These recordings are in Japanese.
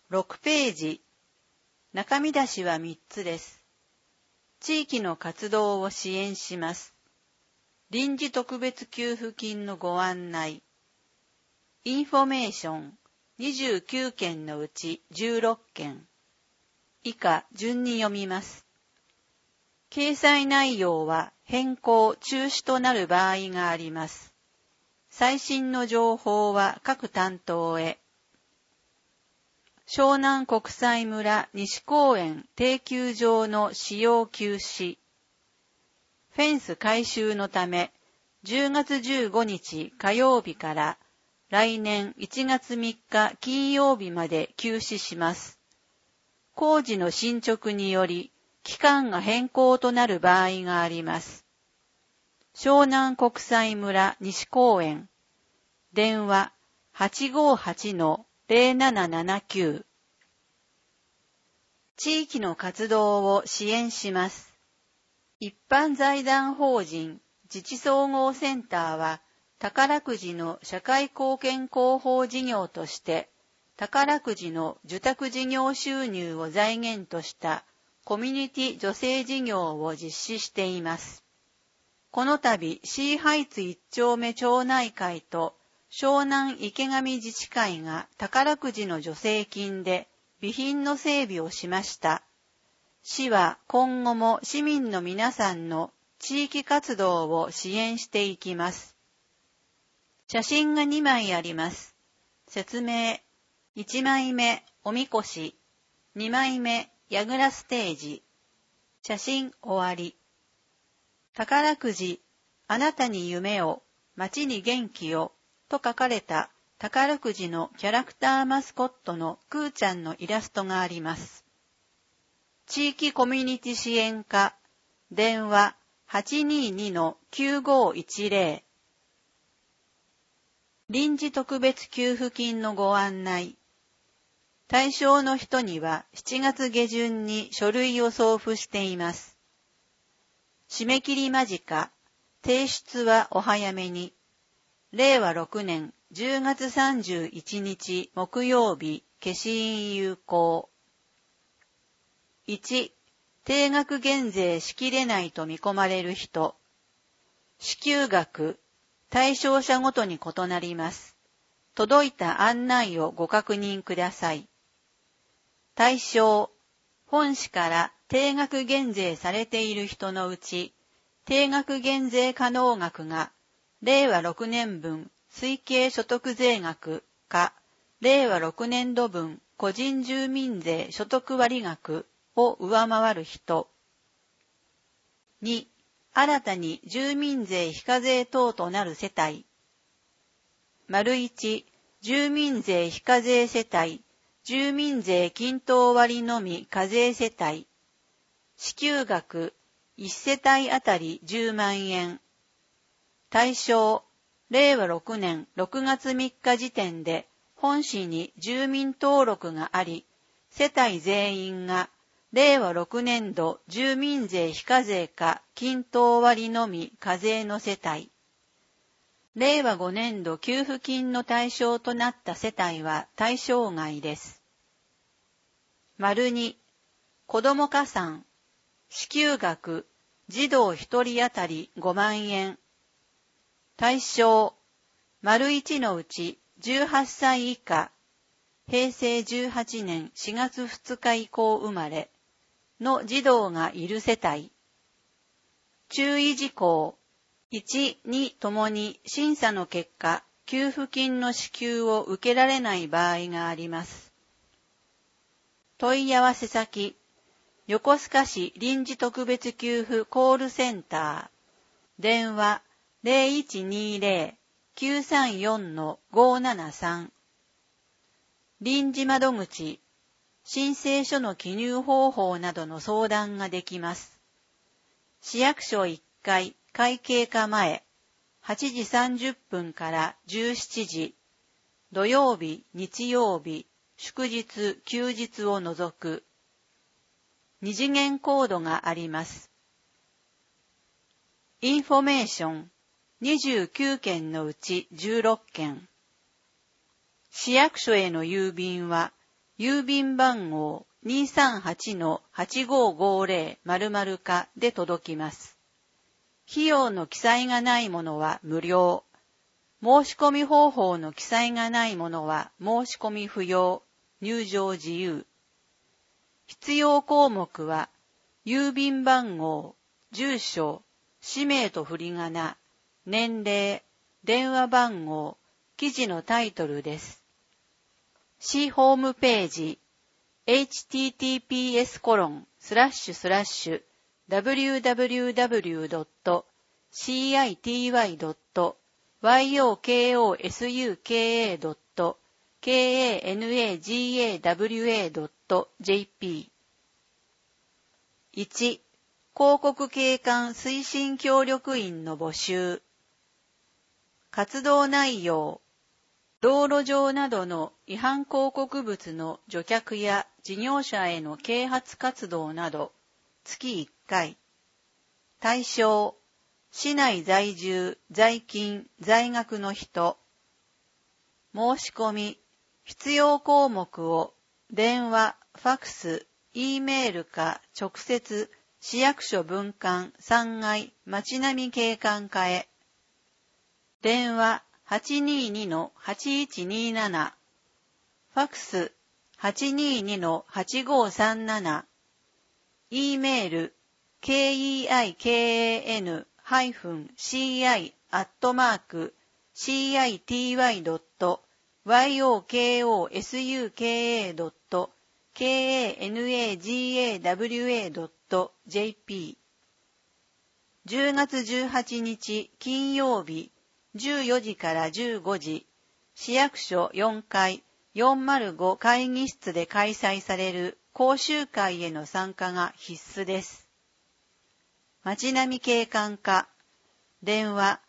6ページ。中身出しは3つです。地域の活動を支援します。臨時特別給付金のご案内。インフォメーション29件のうち16件。以下順に読みます。掲載内容は変更・中止となる場合があります。最新の情報は各担当へ。湘南国際村西公園定休場の使用休止。フェンス改修のため、10月15日火曜日から来年1月3日金曜日まで休止します。工事の進捗により、期間が変更となる場合があります。湘南国際村西公園。電話 858-0779。地域の活動を支援します。一般財団法人自治総合センターは、宝くじの社会貢献広報事業として、宝くじの受託事業収入を財源としたコミュニティ助成事業を実施しています。この度 C ハイツ1丁目町内会と湘南池上自治会が宝くじの助成金で備品の整備をしました。市は今後も市民の皆さんの地域活動を支援していきます。写真が2枚あります。説明。1枚目、おみこし。2枚目、やぐらステージ。写真終わり。宝くじ、あなたに夢を、街に元気を、と書かれた宝くじのキャラクターマスコットのくーちゃんのイラストがあります。地域コミュニティ支援課、電話 822-9510。臨時特別給付金のご案内。対象の人には7月下旬に書類を送付しています。締め切り間近、提出はお早めに。令和6年10月31日木曜日、消印有効。1、定額減税しきれないと見込まれる人。支給額、対象者ごとに異なります。届いた案内をご確認ください。対象、本市から定額減税されている人のうち、定額減税可能額が、令和6年分推計所得税額か、令和6年度分個人住民税所得割額を上回る人。2、新たに住民税非課税等となる世帯。1、住民税非課税世帯。住民税均等割のみ課税世帯。支給額、1世帯あたり10万円。対象、令和6年6月3日時点で本市に住民登録があり、世帯全員が令和6年度住民税非課税か均等割のみ課税の世帯。令和5年度給付金の対象となった世帯は対象外です。2、子ども加算。支給額、児童1人当たり5万円。対象、1のうち18歳以下、平成18年4月2日以降生まれの児童がいる世帯。注意事項。1、2ともに審査の結果、給付金の支給を受けられない場合があります。問い合わせ先、横須賀市臨時特別給付コールセンター、電話 0120-934-573。臨時窓口、申請書の記入方法などの相談ができます。市役所1階会計課前、8時30分から17時、土曜日、日曜日、祝日、休日を除く。2次元コードがあります。インフォメーション、29件のうち16件。市役所への郵便は、 郵便番号 238-8550 課で届きます。費用の記載がないものは無料。申し込み方法の記載がないものは申し込み不要、入場自由。必要項目は、郵便番号、住所、氏名と振り仮名、年齢、電話番号、記事のタイトルです。市ホームページ、https://www.city.yokosuKA.jp 1. 広告景観推進協力員の募集。活動内容。道路上などの違反広告物の除却や事業者への啓発活動など、月1回。対象。市内在住、在勤、在学の人。申し込み。必要項目を電話、ファクス、Eメールか直接市役所分管3階町並景観課へ。電話 822-8127 ファクス 822-8537 Eメール keikai-city.yokosuka.kanagawa.jp 10月18日金曜日14時から15時、市役所4階405会議室で開催される講習会への参加が必須です。町並景観課、電話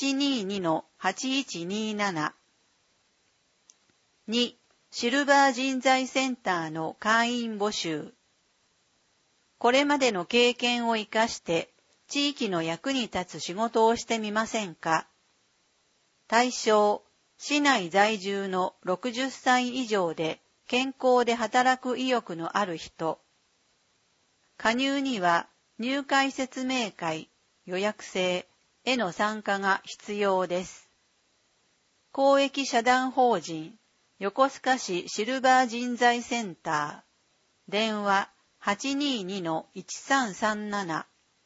822-8127 2. シルバー人材センターの会員募集。これまでの経験を生かして地域の役に立つ仕事をしてみませんか？対象、市内在住の60歳以上で健康で働く意欲のある人。加入には入会説明会、予約制への参加が必要です。公益社団法人横須賀市シルバー人材センター。電話 822-1337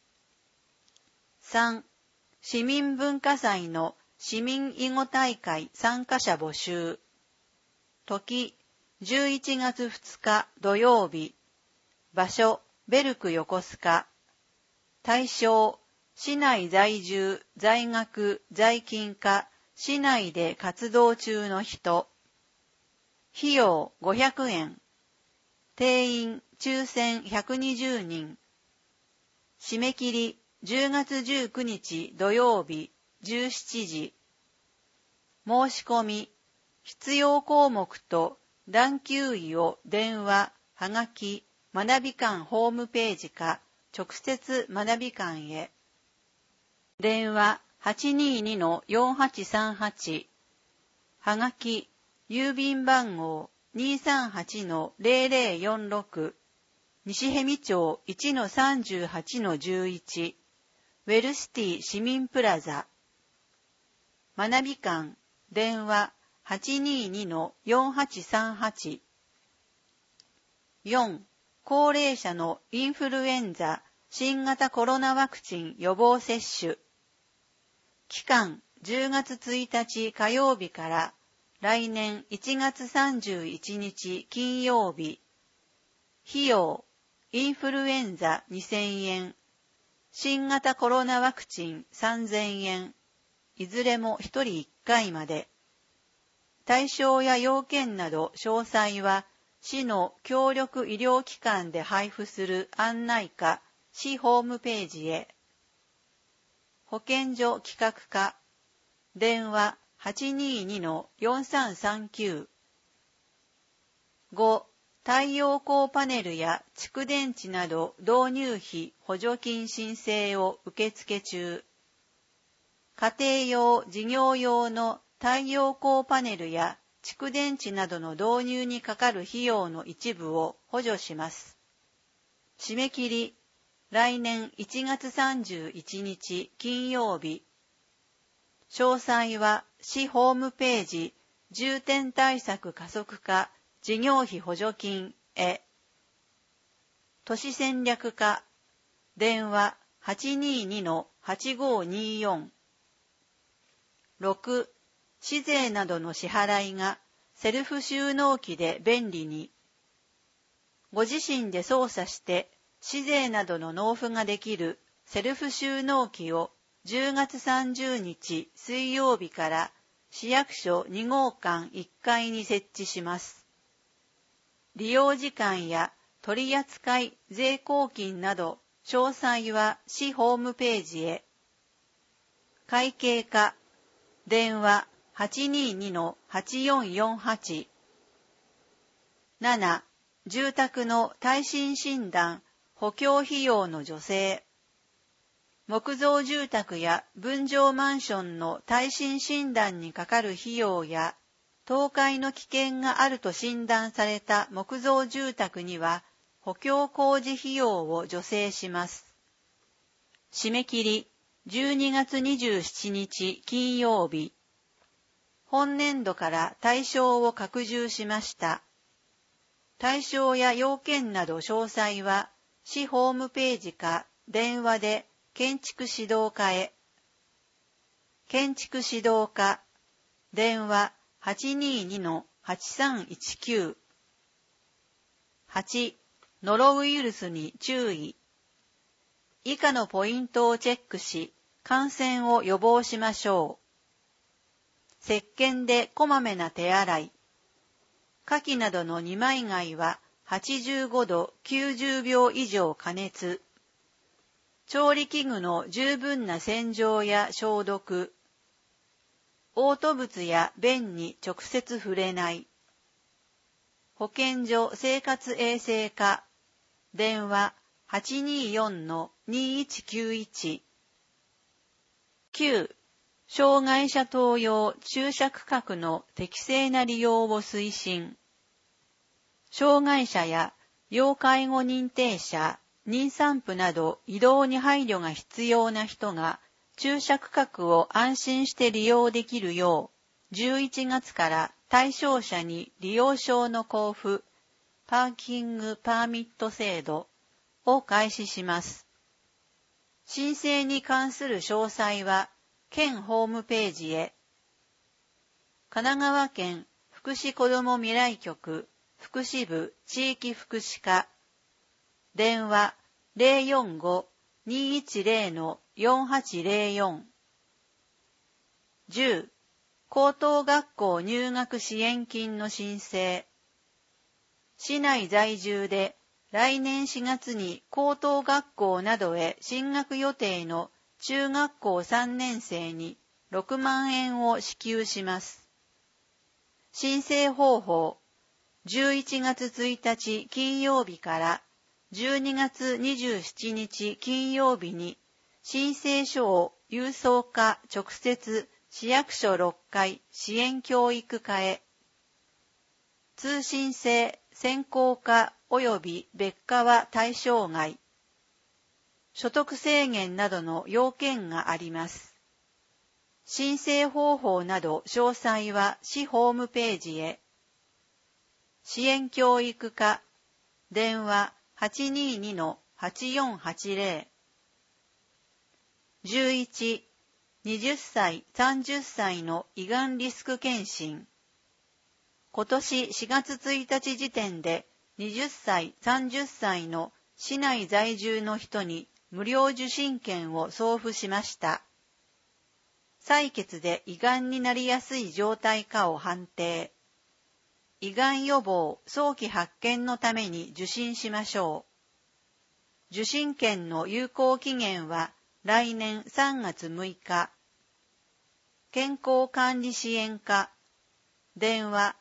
3. 市民文化祭の市民囲碁大会参加者募集。時、11月2日土曜日。場所、ベルク横須賀。対象、市内在住、在学、在勤か、市内で活動中の人。費用500円。定員抽選120人。締め切り10月19日土曜日17時。申し込み、必要項目と段級医を電話、はがき、学び館ホームページか直接学び館へ。電話 822-4838 はがき、郵便番号 238-0046 西逸見町 1-38-11 ウェルシティ市民プラザ。学び館、電話 822-4838 4. 高齢者のインフルエンザ、新型コロナワクチン予防接種。期間10月1日火曜日から来年1月31日金曜日。費用、インフルエンザ2000円。新型コロナワクチン3000円。いずれも1人1回まで。対象や要件など詳細は市の協力医療機関で配布する案内か市ホームページへ。保健所企画課。電話 822-4339 5. 太陽光パネルや蓄電池など導入費補助金申請を受付中。家庭用、事業用の太陽光パネルや蓄電池などの導入にかかる費用の一部を補助します。締め切り、来年1月31日金曜日。詳細は市ホームページ重点対策加速化事業費補助金へ。都市戦略課、電話 822-8524。6、市税などの支払いがセルフ収納機で便利に。ご自身で操作して市税などの納付ができるセルフ収納機を10月30日水曜日から市役所2号館1階に設置します。利用時間や取扱税込金など詳細は市ホームページへ。会計課、電話 822-8448。7、住宅の耐震診断、補強費用の助成。木造住宅や分譲マンションの耐震診断にかかる費用や、倒壊の危険があると診断された木造住宅には、補強工事費用を助成します。締め切り、12月27日金曜日。本年度から対象を拡充しました。対象や要件など詳細は、市ホームページか電話で建築指導課へ。建築指導課、電話 822-8319。8、ノロウイルスに注意。以下のポイントをチェックし、感染を予防しましょう。石鹸でこまめな手洗い。牡蠣などの二枚貝は85度90秒以上加熱。調理器具の十分な洗浄や消毒。嘔吐物や便に直接触れない。保健所生活衛生課、電話 824-2191。9、障害者等用駐車区画の適正な利用を推進。障害者や要介護認定者、妊産婦など移動に配慮が必要な人が駐車区画を安心して利用できるよう、11月から対象者に利用証の交付、パーキングパーミット制度を開始します。申請に関する詳細は、県ホームページへ。神奈川県福祉子ども未来局福祉部地域福祉課、電話 045-210-4804。10、高等学校入学支援金の申請。市内在住で来年4月に高等学校などへ進学予定の中学校3年生に6万円を支給します。申請方法、11月1日金曜日から12月27日金曜日に申請書を郵送か直接市役所6階支援教育課へ。通信制、専攻科及び別科は対象外。所得制限などの要件があります。申請方法など詳細は市ホームページへ。支援教育課、電話 822-8480。11、20歳、30歳の胃がんリスク検診。今年4月1日時点で20歳、30歳の市内在住の人に無料受診券を送付しました。採血で胃がんになりやすい状態かを判定。胃がん予防、早期発見のために受診しましょう。受診券の有効期限は来年3月6日。健康管理支援課、電話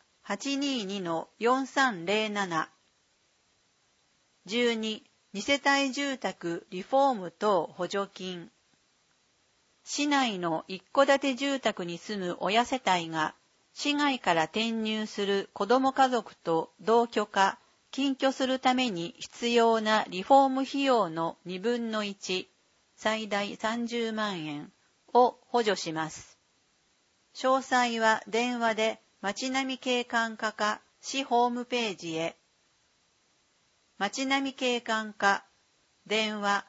822-4307。12、2世帯住宅リフォーム等補助金。市内の一戸建て住宅に住む親世帯が市外から転入する子ども家族と同居か近居するために必要なリフォーム費用の2分の1、最大30万円を補助します。詳細は電話で町並景観課か市ホームページへ。町並景観課、電話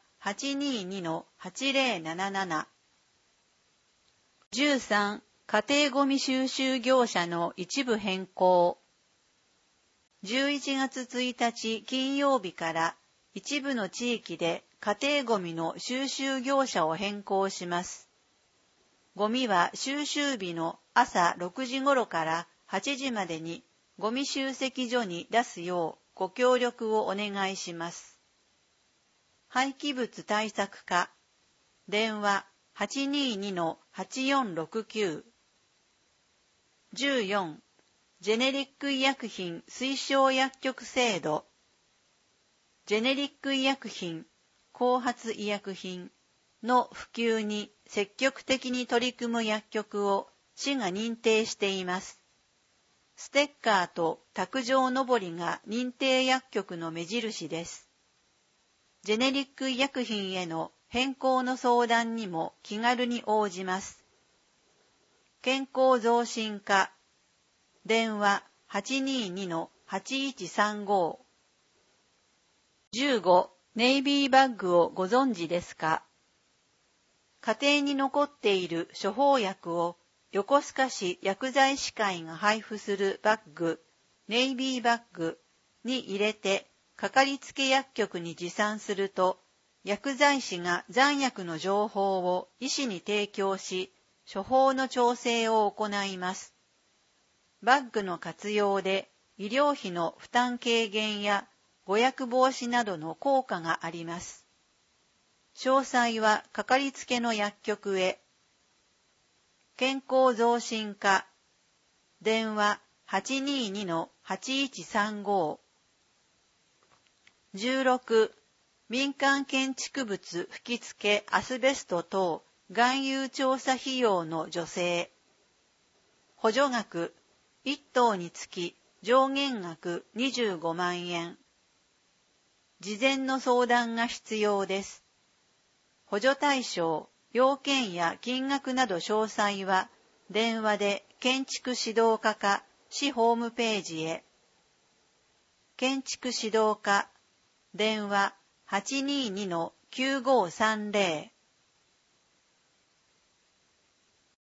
822-8077。13、家庭ごみ収集業者の一部変更。11月1日金曜日から一部の地域で家庭ごみの収集業者を変更します。ゴミは収集日の朝6時頃から8時までにゴミ集積所に出すようご協力をお願いします。廃棄物対策課、電話 822-8469。14、ジェネリック医薬品推奨薬局制度。ジェネリック医薬品、後発医薬品の普及に積極的に取り組む薬局を市が認定しています。ステッカーと卓上のぼりが認定薬局の目印です。ジェネリック医薬品への変更の相談にも気軽に応じます。健康増進課、電話 822-8135。15、ネイビーバッグをご存知ですか？家庭に残っている処方薬を横須賀市薬剤師会が配布するバッグ、ネイビーバッグに入れて、かかりつけ薬局に持参すると、薬剤師が残薬の情報を医師に提供し、処方の調整を行います。バッグの活用で医療費の負担軽減や誤薬防止などの効果があります。詳細はかかりつけの薬局へ。健康増進課、電話 822-8135。16、民間建築物吹付アスベスト等含有調査費用の助成。補助額、1棟につき上限額25万円。事前の相談が必要です。補助対象、要件や金額など詳細は電話で建築指導課か市ホームページへ。建築指導課、電話 822-9530。